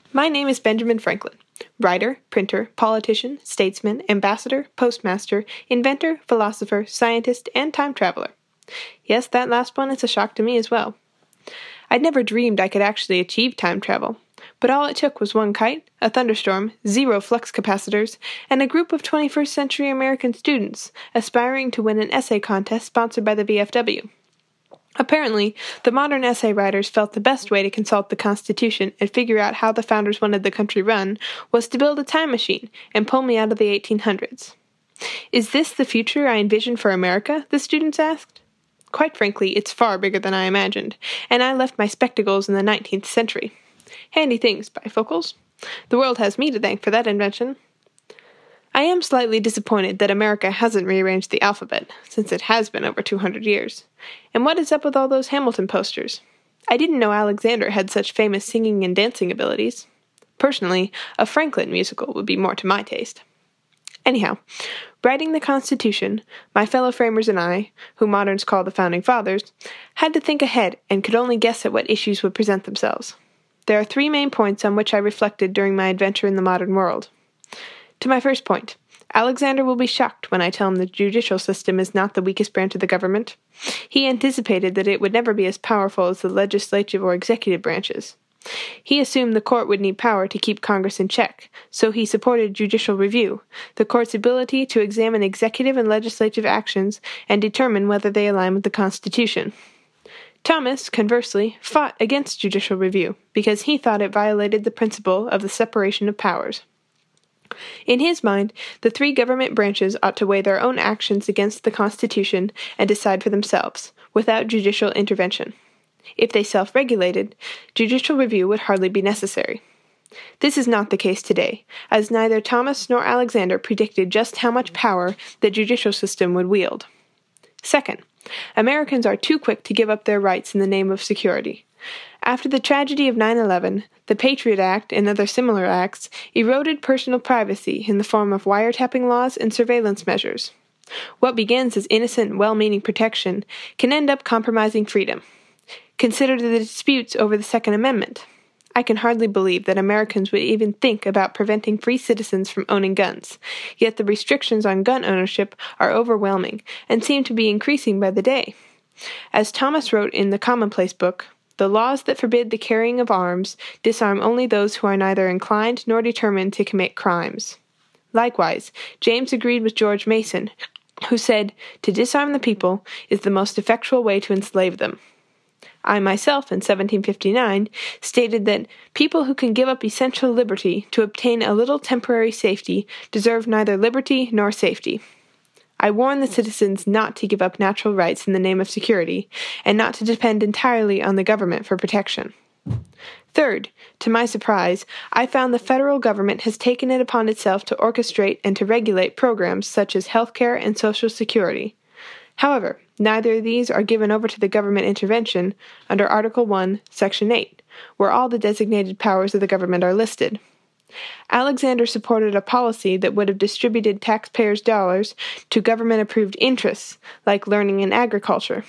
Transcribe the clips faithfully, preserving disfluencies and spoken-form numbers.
My name is Benjamin Franklin, writer, printer, politician, statesman, ambassador, postmaster, inventor, philosopher, scientist, and time traveler. Yes, that last one is a shock to me as well. I'd never dreamed I could actually achieve time travel, but all it took was one kite, a thunderstorm, zero flux capacitors, and a group of twenty-first century American students aspiring to win an essay contest sponsored by the V F W. Apparently, the modern essay writers felt the best way to consult the Constitution and figure out how the founders wanted the country run was to build a time machine and pull me out of the eighteen hundreds. Is this the future I envisioned for America? The students asked. Quite frankly, it's far bigger than I imagined, and I left my spectacles in the nineteenth century. Handy things, bifocals. The world has me to thank for that invention. I am slightly disappointed that America hasn't rearranged the alphabet, since it has been over two hundred years. And what is up with all those Hamilton posters? I didn't know Alexander had such famous singing and dancing abilities. Personally, a Franklin musical would be more to my taste. Anyhow, writing the Constitution, my fellow framers and I, who moderns call the Founding Fathers, had to think ahead and could only guess at what issues would present themselves. There are three main points on which I reflected during my adventure in the modern world. To my first point, Alexander will be shocked when I tell him the judicial system is not the weakest branch of the government. He anticipated that it would never be as powerful as the legislative or executive branches. He assumed the court would need power to keep Congress in check, so he supported judicial review, the court's ability to examine executive and legislative actions and determine whether they align with the Constitution. Thomas, conversely, fought against judicial review because he thought it violated the principle of the separation of powers. In his mind, the three government branches ought to weigh their own actions against the Constitution and decide for themselves, without judicial intervention. If they self-regulated, judicial review would hardly be necessary. This is not the case today, as neither Thomas nor Alexander predicted just how much power the judicial system would wield. Second, Americans are too quick to give up their rights in the name of security. After the tragedy of nine eleven, the Patriot Act and other similar acts eroded personal privacy in the form of wiretapping laws and surveillance measures. What begins as innocent, well-meaning protection can end up compromising freedom. Consider the disputes over the Second Amendment. I can hardly believe that Americans would even think about preventing free citizens from owning guns, yet the restrictions on gun ownership are overwhelming and seem to be increasing by the day. As Thomas wrote in the Commonplace Book, the laws that forbid the carrying of arms disarm only those who are neither inclined nor determined to commit crimes. Likewise, James agreed with George Mason, who said, "To disarm the people is the most effectual way to enslave them." I myself, in seventeen fifty-nine, stated that people who can give up essential liberty to obtain a little temporary safety deserve neither liberty nor safety. I warn the citizens not to give up natural rights in the name of security, and not to depend entirely on the government for protection. Third, to my surprise, I found the federal government has taken it upon itself to orchestrate and to regulate programs such as healthcare and Social Security. However, neither of these are given over to the government intervention under Article one, Section eight, where all the designated powers of the government are listed. Alexander supported a policy that would have distributed taxpayers' dollars to government-approved interests, like learning and agriculture.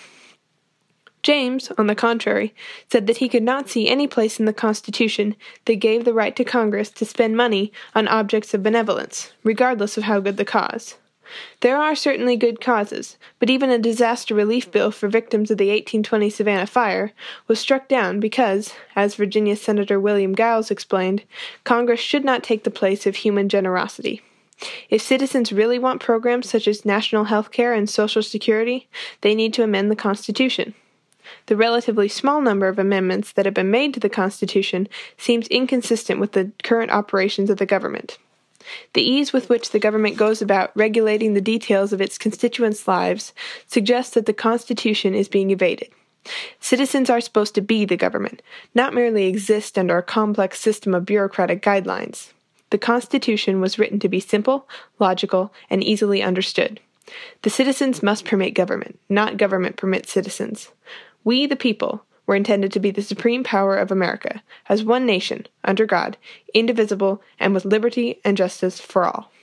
James, on the contrary, said that he could not see any place in the Constitution that gave the right to Congress to spend money on objects of benevolence, regardless of how good the cause. There are certainly good causes, but even a disaster relief bill for victims of the eighteen twenty Savannah fire was struck down because, as Virginia Senator William Giles explained, Congress should not take the place of human generosity. If citizens really want programs such as national health care and Social Security, they need to amend the Constitution. The relatively small number of amendments that have been made to the Constitution seems inconsistent with the current operations of the government. The ease with which the government goes about regulating the details of its constituents' lives suggests that the Constitution is being evaded. Citizens are supposed to be the government, not merely exist under a complex system of bureaucratic guidelines. The Constitution was written to be simple, logical, and easily understood. The citizens must permit government, not government permit citizens. We, the people, were intended to be the supreme power of America, as one nation, under God, indivisible, and with liberty and justice for all.